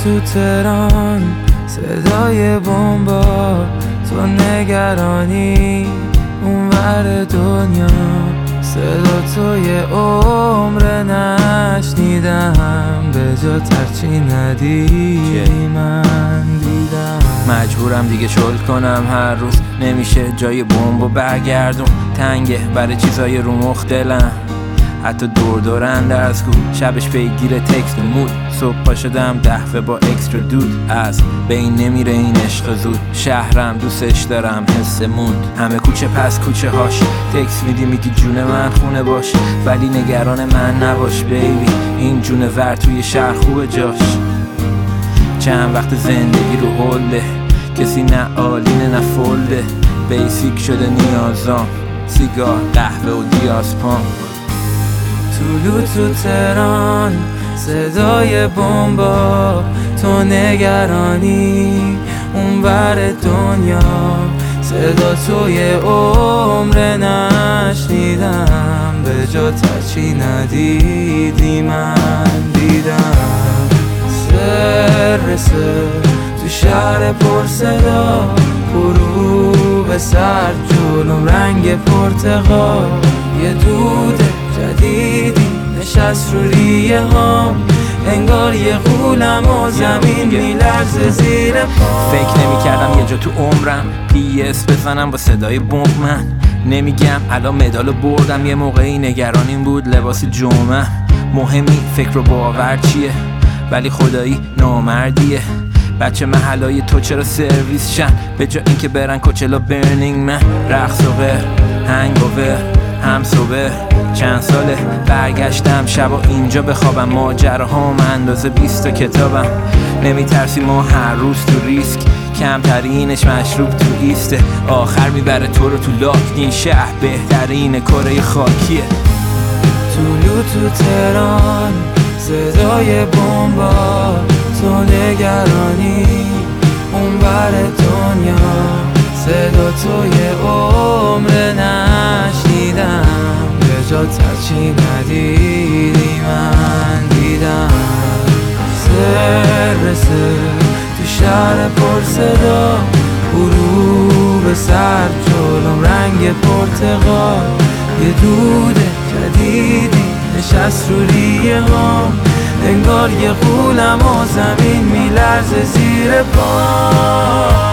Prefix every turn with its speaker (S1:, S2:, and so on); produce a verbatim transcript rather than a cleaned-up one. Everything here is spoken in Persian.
S1: تو تهران صدای بمبا، تو نگرانی اونور دنیا، صدا تو یه عمر نشنیدم، به جا ترچی ندیدی من دیدم.
S2: مجبورم دیگه شل کنم هر روز، نمیشه جای بمبو برگردون، تنگه برای چیزای رو مخ دلم، حتی دور دور اندرز گو شبش پیگیر تکست مود، صبح پا شدم دهوه با اکسترا دود، از بین نمیره این عشق زود، شهرم دوستش دارم حس موند، همه کوچه پس کوچه هاش تکست میدی میگی جون من خونه باش، ولی نگران من نباش بیبی، این جون ور توی شهر خوبه جاش، چند وقت زندگی رو هلده، کسی نه آلینه نه فلده، بیسیک شده نیازام، سیگار قهوه و دیاسپام.
S1: طولو تو تهران صدای بمبا، تو نگرانی اونور دنیا، صدا تو یه عمر نشنیدم، به جا ترچی ندیدی من دیدم. سر سر تو شهر پر صدا، غروب سر جلوم رنگ پرتقال، یه دود جدیدی نشست رو ریه هام، انگار یه غولم و زمین میلرزه زیر پام.
S2: فکر نمی کردم یه جا تو عمرم پی اس بزنم با صدای بمب، من نمیگم الان مدالو بردم، یه موقعی نگرانیم بود لباس جمعه، مهمی فکر و باور چیه ولی خدایی نامردیه، بچه محلای تو چرا سرویس شن به جا اینکه برن کوچلا برنینگ من، رقص و غیر هنگوور هم صبح چند ساله برگشتم شبا اینجا بخوابم، ماجراهام اندازه بیست تا کتابم، نمیترسی ما هر روز تو ریسک، کمترینش مشروب تو ایسته، آخر میبره تو رو تو لاک، این شهر بهترین کره خاکیه.
S1: طولو تو تهران صدای بمبا، تو نگرانی اونور دنیا، صدا تو یه عمر نشنیدم، به جا ترچی ندیدی من دیدم. سر سر تو شهر پر صدا، غروب سر جلوم رنگ پرتقال، یه دود جدیدی نشست رو ریه هام، انگار یه غولم و زمین میلرزه زیر پام.